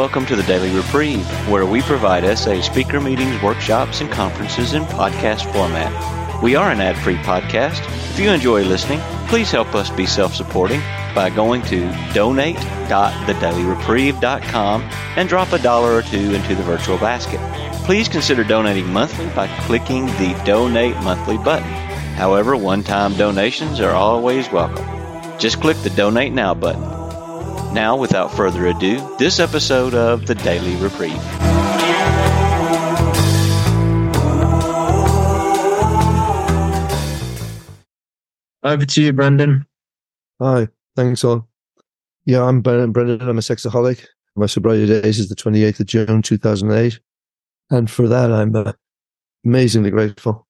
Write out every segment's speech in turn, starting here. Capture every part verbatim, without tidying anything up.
welcome to the Daily Reprieve, where we provide essay speaker meetings, workshops, and conferences in podcast format. We are an ad-free podcast. If you enjoy listening, please help us be self-supporting by going to donate dot the daily reprieve dot com and drop a dollar or two into the virtual basket. Please consider donating monthly by clicking the Donate Monthly button. However, one-time donations are always welcome. Just click the Donate Now button. Now, without further ado, this episode of the Daily Reprieve. Over to you, Brendan. Hi, thanks all. Yeah, I'm Brendan. I'm a sexaholic. My sobriety days is the twenty-eighth of June, two thousand eight. And for that, I'm uh, amazingly grateful.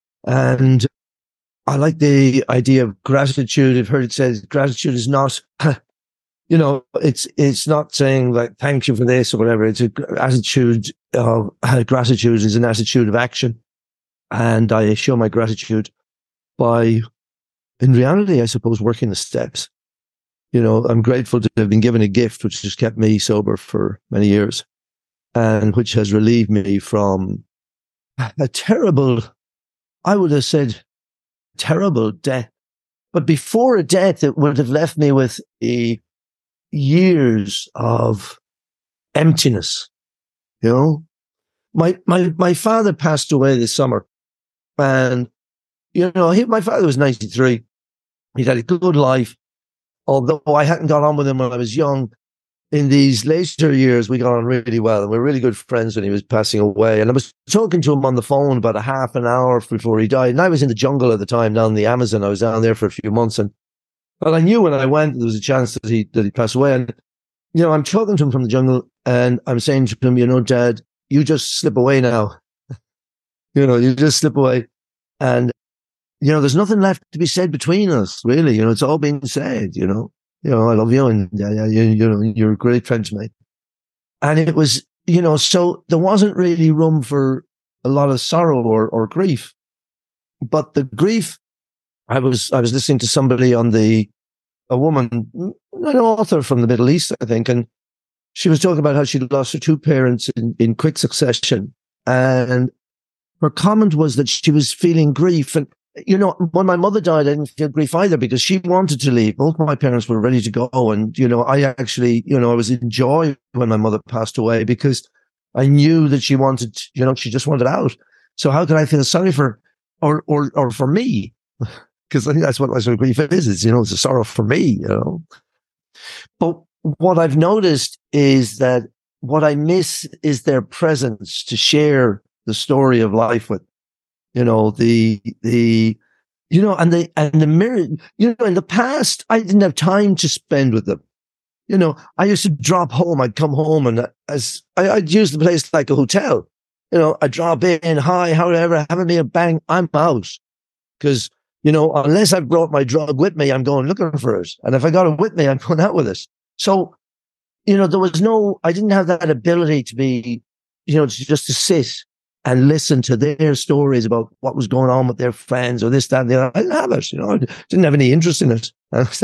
And I like the idea of gratitude. I've heard it said gratitude is not, you know, it's it's not saying like, thank you for this or whatever. It's an attitude of, uh, gratitude is an attitude of action. And I show my gratitude by, in reality, I suppose, working the steps. You know, I'm grateful to have been given a gift which has kept me sober for many years and which has relieved me from a terrible, I would have said, terrible death. But before a death, it would have left me with a years of emptiness. You know, my, my, my father passed away this summer, and, you know, he, my father was ninety-three. He'd had a good life. Although I hadn't got on with him when I was young, in these later years, we got on really well, and we were really good friends when he was passing away. And I was talking to him on the phone about a half an hour before he died. And I was in the jungle at the time, down in the Amazon. I was down there for a few months. And well, I knew when I went, there was a chance that he that he passed away. And, you know, I'm talking to him from the jungle, and I'm saying to him, you know, Dad, you just slip away now. you know, you just slip away. And, you know, there's nothing left to be said between us, really. You know, it's all been said, you know. You know, I love you, and yeah, yeah, you, you know, you're a great friend to me. And it was, you know, so there wasn't really room for a lot of sorrow or, or grief. But the grief, I was, I was listening to somebody on the, a woman, an author from the Middle East, I think, and she was talking about how she lost her two parents in, in quick succession. And her comment was that she was feeling grief. And, you know, when my mother died, I didn't feel grief either because she wanted to leave. Both my parents were ready to go. And, you know, I actually, you know, I was in joy when my mother passed away because I knew that she wanted, you know, she just wanted out. So how could I feel sorry for her or, or, or for me? Because I think that's what my sort of grief is. It's, you know, it's a sorrow for me, you know. But what I've noticed is that what I miss is their presence to share the story of life with. You know, the, the, you know, and the, and the mirror, you know, in the past, I didn't have time to spend with them. You know, I used to drop home. I'd come home and as I, I'd use the place like a hotel. You know, I'd drop in, hi, however, have a meal, bang, I'm out. Because, you know, unless I've brought my drug with me, I'm going looking for it. And if I got it with me, I'm going out with it. So, you know, there was no, I didn't have that ability to be, you know, just to sit and listen to their stories about what was going on with their friends or this, that, and the other. I didn't have it, you know, I didn't have any interest in it.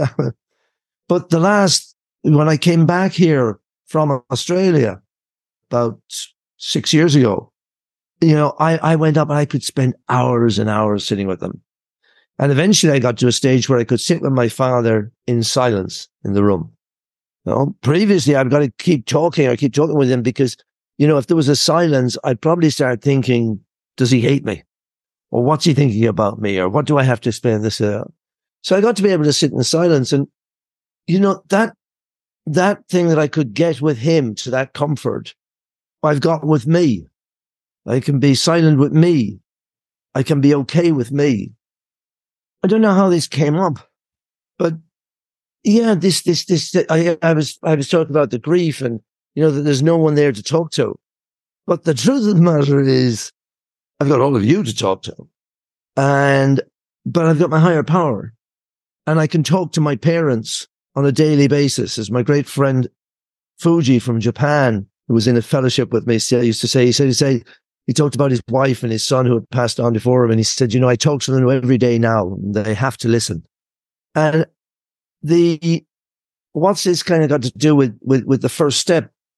But the last, when I came back here from Australia about six years ago, you know, I, I went up and I could spend hours and hours sitting with them. And eventually I got to a stage where I could sit with my father in silence in the room. You know, previously I've got to keep talking or keep talking with him because, you know, if there was a silence, I'd probably start thinking, does he hate me? Or what's he thinking about me? Or what do I have to explain this out? So I got to be able to sit in silence. And, you know, that, that thing that I could get with him to that comfort, I've got with me. I can be silent with me. I can be okay with me. I don't know how this came up, but yeah, this, this, this, I, I was, I was talking about the grief and, you know, that there's no one there to talk to. But the truth of the matter is, I've got all of you to talk to. And, but I've got my higher power. And I can talk to my parents on a daily basis. As my great friend Fuji from Japan, who was in a fellowship with me, used to say, he said, he said, he talked about his wife and his son who had passed on before him. And he said, you know, I talk to them every day now. And they have to listen. And the, what's this kind of got to do with, with, with the first step?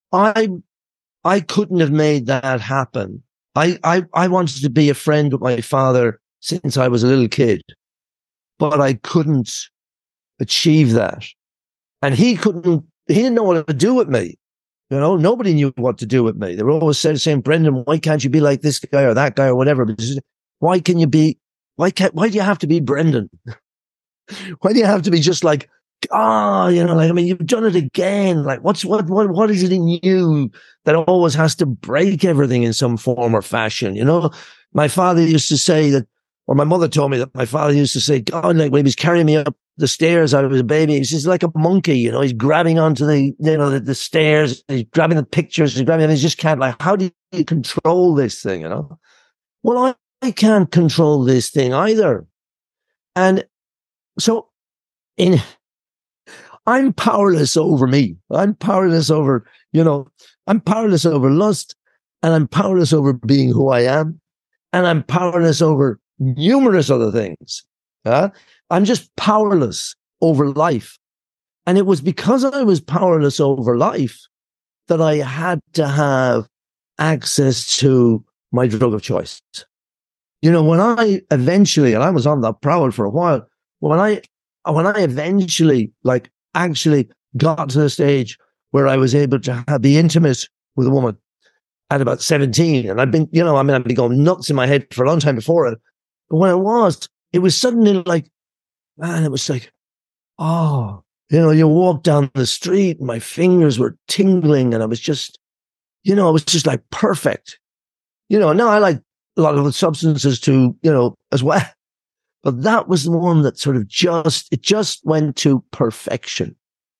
I, I couldn't have made that happen. I, I, I wanted to be a friend with my father since I was a little kid, but I couldn't achieve that. And he couldn't, he didn't know what to do with me. You know, nobody knew what to do with me. They were always saying, Brendan, why can't you be like this guy or that guy or whatever? Why can you be, why can't, why do you have to be Brendan? Why do you have to be just like, ah, oh, you know, like, I mean, you've done it again. Like, what's, what, what, what is it in you that always has to break everything in some form or fashion? You know, my father used to say that, or my mother told me that my father used to say, God, like when he was carrying me up the stairs, I was a baby. He's just like a monkey, you know, he's grabbing onto the, you know, the, the stairs, he's grabbing the pictures, he's grabbing, and he just can't, like, how do you control this thing, you know? Well, I, I can't control this thing either. And so in, I'm powerless over me. I'm powerless over, you know, I'm powerless over lust, and I'm powerless over being who I am, and I'm powerless over numerous other things. Uh, I'm just powerless over life. And it was because I was powerless over life that I had to have access to my drug of choice. You know, when I eventually, and I was on that prowl for a while, when I, when I eventually, like, actually got to the stage where I was able to have, be intimate with a woman at about seventeen, and I've been, you know, I mean, I've been going nuts in my head for a long time before it. But when I was, it was suddenly like, man, it was like, oh, you know, you walk down the street and my fingers were tingling and I was just, you know, it was just like perfect. You know, now I like a lot of the substances too, you know, as well. But that was the one that sort of just, it just went to perfection.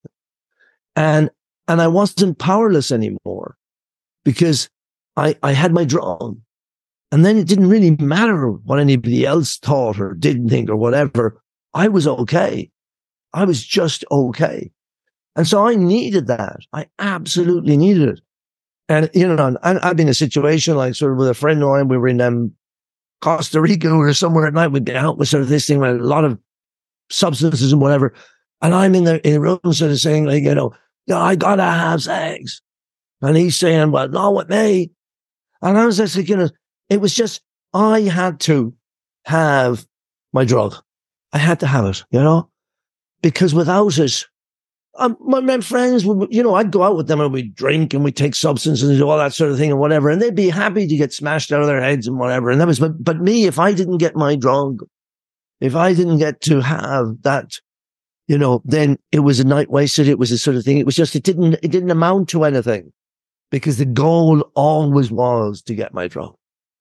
And, and I wasn't powerless anymore because I, I had my drum. And then it didn't really matter what anybody else thought or didn't think or whatever. I was okay. I was just okay. And so I needed that. I absolutely needed it. And, you know, I've been in a situation like sort of with a friend of mine, we were in um, Costa Rica or somewhere at night, we'd be out with sort of this thing with a lot of substances and whatever. And I'm in the, in the room sort of saying like, you know, yeah, I gotta have sex. And he's saying, well, not with me. And I was just like, you know, it was just, I had to have my drug. I had to have it, you know, because without it, um, my, my friends would, you know, I'd go out with them and we'd drink and we'd take substances and do all that sort of thing and whatever. And they'd be happy to get smashed out of their heads and whatever. And that was, but, but me, if I didn't get my drug, if I didn't get to have that, you know, then it was a night wasted. It was a sort of thing. It was just, it didn't, it didn't amount to anything because the goal always was to get my drug.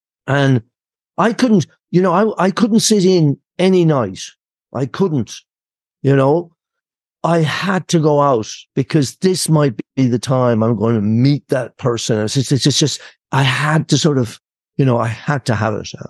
And I couldn't, you know, I, I couldn't sit in any night. I couldn't, you know, I had to go out because this might be the time I'm going to meet that person. It's just, it's just, I had to sort of, you know, I had to have it.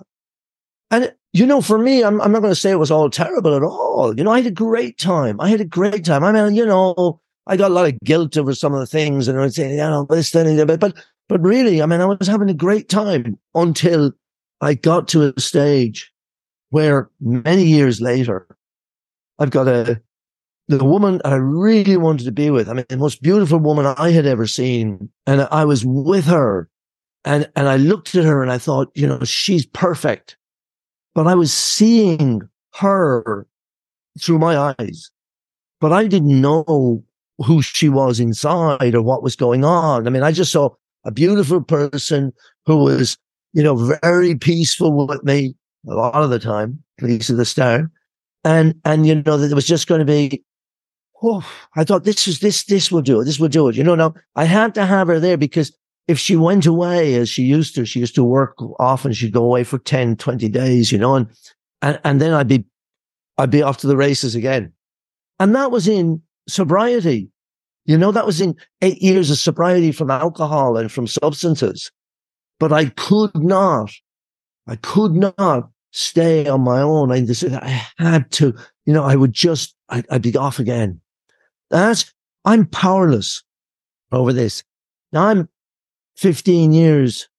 And, you know, for me, I'm, I'm not going to say it was all terrible at all. You know, I had a great time. I had a great time. I mean, you know, I got a lot of guilt over some of the things and I'd say, you know, this, that, but, but, but really, I mean, I was having a great time until I got to a stage where many years later, I've got a, the woman I really wanted to be with. I mean, the most beautiful woman I had ever seen. And I was with her and, and I looked at her and I thought, you know, she's perfect. But I was seeing her through my eyes, but I didn't know who she was inside or what was going on. I mean, I just saw a beautiful person who was, you know, very peaceful with me a lot of the time, at least at the start. And, and, you know, that it was just going to be, oh, I thought this is, this, this will do it. This will do it. You know, now I had to have her there because if she went away as she used to, she used to work often, she'd go away for ten, twenty days, you know, and, and, and then I'd be, I'd be off to the races again. And that was in sobriety. You know, that was in eight years of sobriety from alcohol and from substances. But I could not, I could not stay on my own. I just, I had to, you know, I would just, I, I'd be off again. That's, I'm powerless over this. Now I'm fifteen years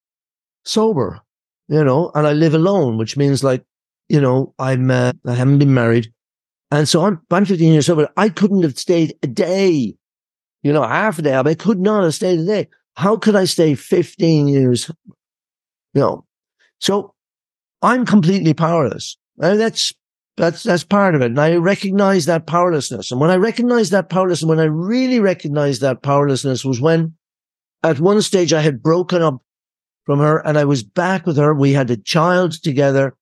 sober, you know, and I live alone, which means like, you know, I'm, uh, I haven't been married. And so I'm, I'm fifteen years sober. I couldn't have stayed a day you know, half a day. I could not have stayed a day. How could I stay fifteen years? You know, so I'm completely powerless. And that's, that's, that's part of it. And I recognize that powerlessness. And when I recognized that powerlessness, when I really recognized that powerlessness was when at one stage I had broken up from her and I was back with her. We had a child together.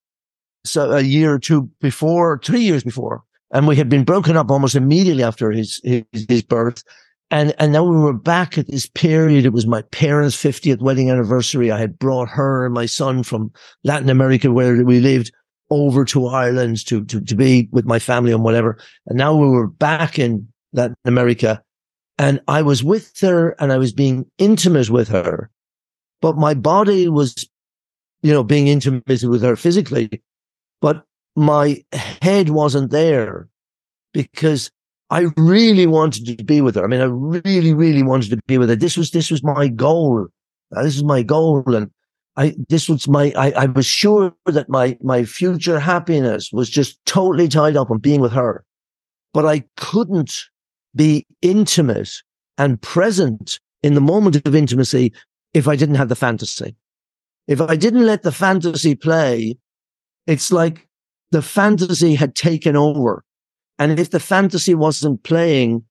So a year or two before, three years before, and we had been broken up almost immediately after his, his, his birth. And, and now we were back at this period. It was my parents' fiftieth wedding anniversary. I had brought her and my son from Latin America, where we lived, over to Ireland to, to, to be with my family and whatever. And now we were back in Latin America and I was with her and I was being intimate with her, but my body was, you know, being intimate with her physically, but my head wasn't there because I really wanted to be with her. I mean, I really, really wanted to be with her. This was, this was my goal. Uh, this is my goal. And I, this was my, I, I was sure that my, my future happiness was just totally tied up on being with her, but I couldn't be intimate and present in the moment of intimacy if I didn't have the fantasy. If I didn't let the fantasy play, it's like the fantasy had taken over. And if the fantasy wasn't playing,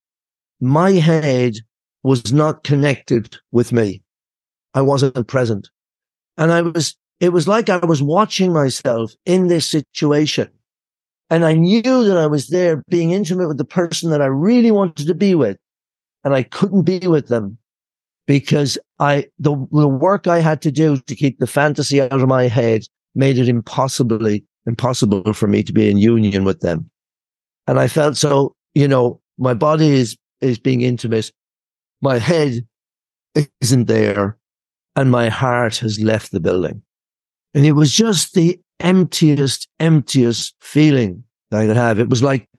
my head was not connected with me. I wasn't present. And I was, it was like I was watching myself in this situation. And I knew that I was there being intimate with the person that I really wanted to be with. And I couldn't be with them because I, the, the work I had to do to keep the fantasy out of my head made it impossibly impossible for me to be in union with them. And I felt so, you know, my body is, is being intimate. My head isn't there and my heart has left the building. And it was just the emptiest, emptiest feeling that I could have. It was like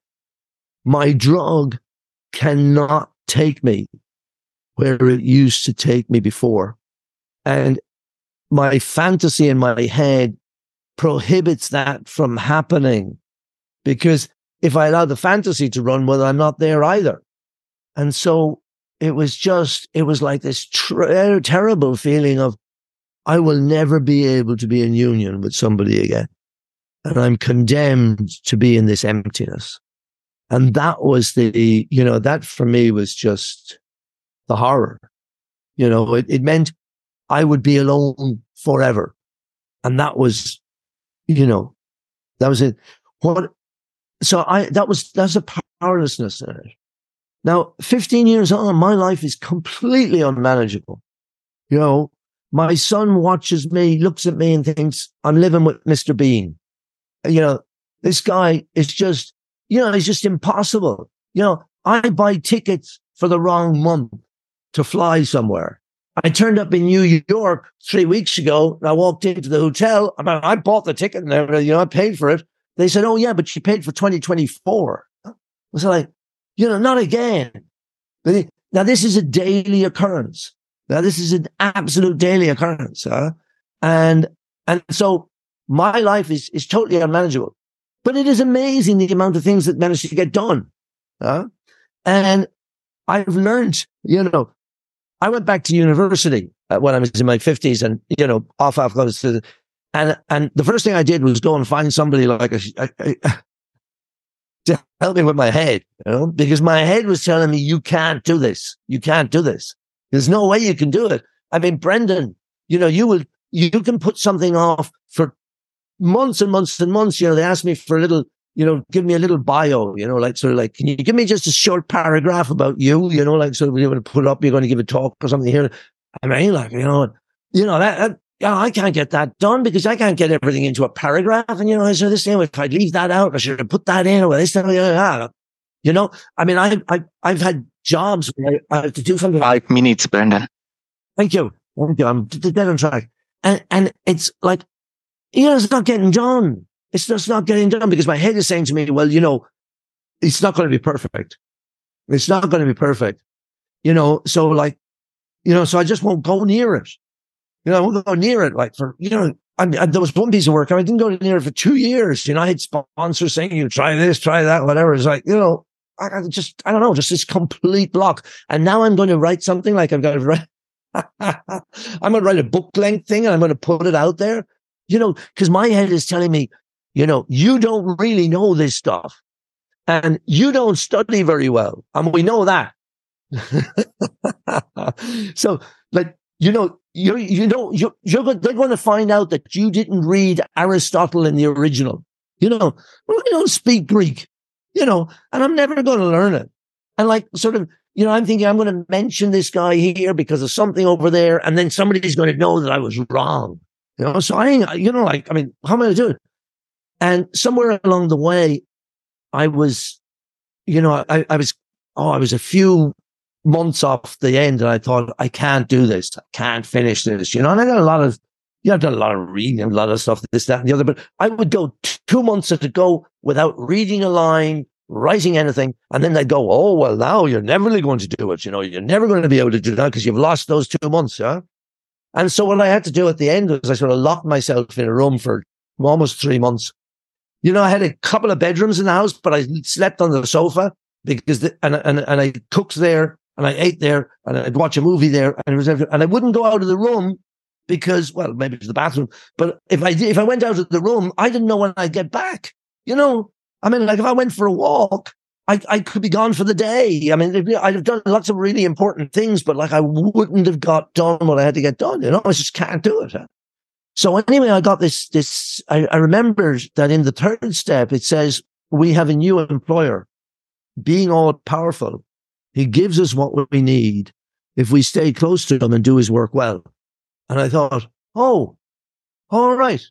my drug cannot take me where it used to take me before. And my fantasy in my head prohibits that from happening because if I allow the fantasy to run, well, I'm not there either. And so it was just, it was like this ter- terrible feeling of, I will never be able to be in union with somebody again. And I'm condemned to be in this emptiness. And that was the, you know, that for me was just the horror. You know, it, it meant I would be alone forever. And that was, you know, that was it. What, So I, that was, that's a powerlessness in it. Now, fifteen years on, my life is completely unmanageable. You know, my son watches me, looks at me and thinks I'm living with Mister Bean. You know, this guy is just, you know, he's just impossible. You know, I buy tickets for the wrong month to fly somewhere. I turned up in New York three weeks ago and I walked into the hotel. I mean, I bought the ticket and everything, you know, I paid for it. They said, oh, yeah, but she paid for twenty twenty-four. I was like, you know, not again. Now, this is a daily occurrence. Now, this is an absolute daily occurrence. Huh? And and so my life is, is totally unmanageable. But it is amazing the amount of things that manage to get done. Huh? And I've learned, you know, I went back to university when I was in my fifties and, you know, off, off, goes to the, And and the first thing I did was go and find somebody like a, a, a, to help me with my head, you know, because my head was telling me, you can't do this. You can't do this. There's no way you can do it. I mean, Brendan, you know, you will, you can put something off for months and months and months. You know, they asked me for a little, you know, give me a little bio, you know, like sort of like, can you give me just a short paragraph about you? You know, like sort of you're going to put up, you're going to give a talk or something here. I mean, like, you know, you know, that, that yeah, I can't get that done because I can't get everything into a paragraph. And, you know, I said, this thing, if I leave that out, I should have put that in or this, that, you know, I mean, I, I, I've had jobs where I have to do something. Five minutes, Brendan. Thank you. Thank you. I'm dead on track. And, and it's like, you know, it's not getting done. It's just not getting done because my head is saying to me, well, you know, it's not going to be perfect. It's not going to be perfect. You know, so like, you know, so I just won't go near it. You know, I won't go near it like for, you know, I, I, there was one piece of work. I didn't go near it for two years. You know, I had sponsors saying, you try this, try that, whatever. It's like, you know, I got just, I don't know, just this complete block. And now I'm going to write something like I've got to write, I'm going to write a book length thing and I'm going to put it out there, you know, because my head is telling me, you know, you don't really know this stuff and you don't study very well. And we know that. So, like, you know, you you know, you you're they're going to find out that you didn't read Aristotle in the original. You know, well, I don't speak Greek, you know, and I'm never going to learn it. And like, sort of, you know, I'm thinking I'm going to mention this guy here because of something over there, and then somebody's going to know that I was wrong. You know, so I ain't, you know, like, I mean, how am I going to do it? And somewhere along the way, I was, you know, I, I was, oh, I was a few months off the end, and I thought, I can't do this. I can't finish this, you know, and I got a lot of, you know, I've done a lot of reading, a lot of stuff, this, that, and the other, but I would go t- two months at a go without reading a line, writing anything, and then they'd go, oh, well, now you're never really going to do it, you know, you're never going to be able to do that because you've lost those two months, yeah? And so what I had to do at the end was I sort of locked myself in a room for almost three months. You know, I had a couple of bedrooms in the house, but I slept on the sofa because, the, and, and, and I cooked there, and I ate there, and I'd watch a movie there, and it was, and I wouldn't go out of the room because, well, maybe it was the bathroom, but if I did, if I went out of the room, I didn't know when I'd get back. You know, I mean, like if I went for a walk, I, I could be gone for the day. I mean, I'd have done lots of really important things, but like I wouldn't have got done what I had to get done. You know, I just can't do it. So anyway, I got this, this, I, I remember that in the third step, it says, we have a new employer, being all powerful. He gives us what we need if we stay close to him and do his work well. And I thought, oh, all right.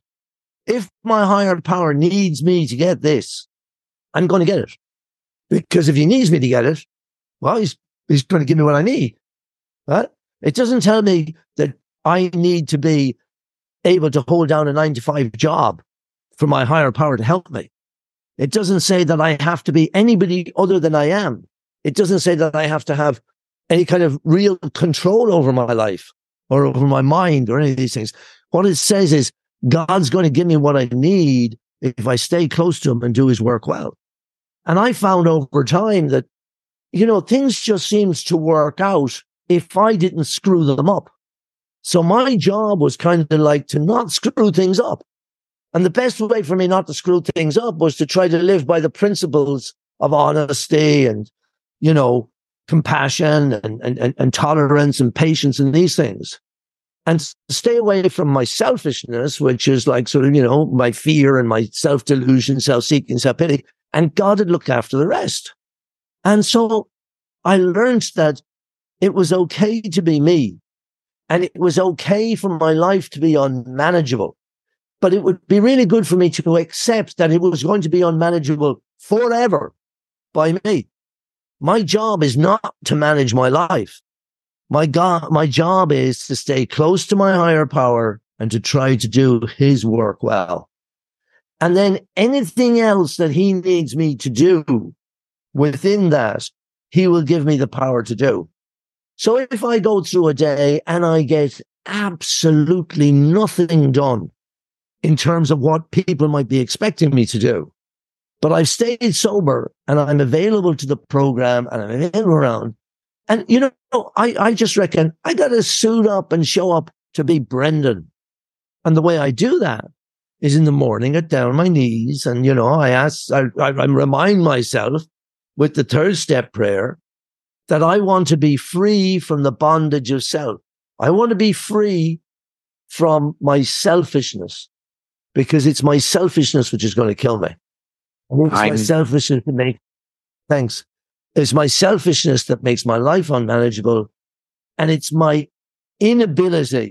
If my higher power needs me to get this, I'm going to get it. Because if he needs me to get it, well, he's, he's going to give me what I need. Right? It doesn't tell me that I need to be able to hold down a nine to five job for my higher power to help me. It doesn't say that I have to be anybody other than I am. It doesn't say that I have to have any kind of real control over my life or over my mind or any of these things. What it says is God's going to give me what I need if I stay close to him and do his work well. And I found over time that, you know, things just seems to work out if I didn't screw them up. So my job was kind of like to not screw things up. And the best way for me not to screw things up was to try to live by the principles of honesty and, you know, compassion and, and, and tolerance and patience and these things. And stay away from my selfishness, which is like sort of, you know, my fear and my self-delusion, self-seeking, self-pity. And God had looked after the rest. And so I learned that it was okay to be me. And it was okay for my life to be unmanageable. But it would be really good for me to accept that it was going to be unmanageable forever by me. My job is not to manage my life. My God, my job is to stay close to my higher power and to try to do his work well. And then anything else that he needs me to do within that, he will give me the power to do. So if I go through a day and I get absolutely nothing done in terms of what people might be expecting me to do, but I've stayed sober and I'm available to the program and I'm in around, and you know, I, I just reckon I got to suit up and show up to be Brendan. And the way I do that is in the morning, I get down on my knees and, you know, I ask, I, I, I remind myself with the third step prayer that I want to be free from the bondage of self. I want to be free from my selfishness because it's my selfishness which is going to kill me. And it's my selfishness that makes, thanks. It's my selfishness that makes my life unmanageable. And it's my inability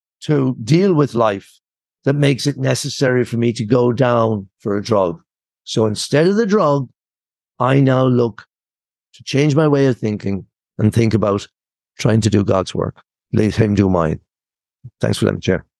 to deal with life that makes it necessary for me to go down for a drug. So instead of the drug, I now look to change my way of thinking and think about trying to do God's work. Let him do mine. Thanks for that, Chair.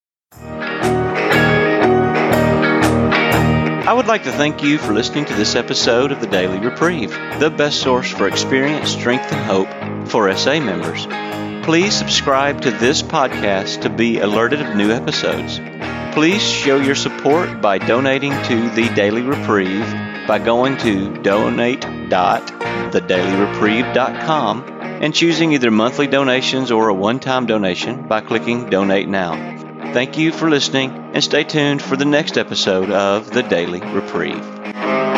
I would like to thank you for listening to this episode of the Daily Reprieve, the best source for experience, strength, and hope for S A members. Please subscribe to this podcast to be alerted of new episodes. Please show your support by donating to the Daily Reprieve by going to donate dot the daily reprieve dot com and choosing either monthly donations or a one-time donation by clicking Donate Now. Thank you for listening, and stay tuned for the next episode of The Daily Reprieve.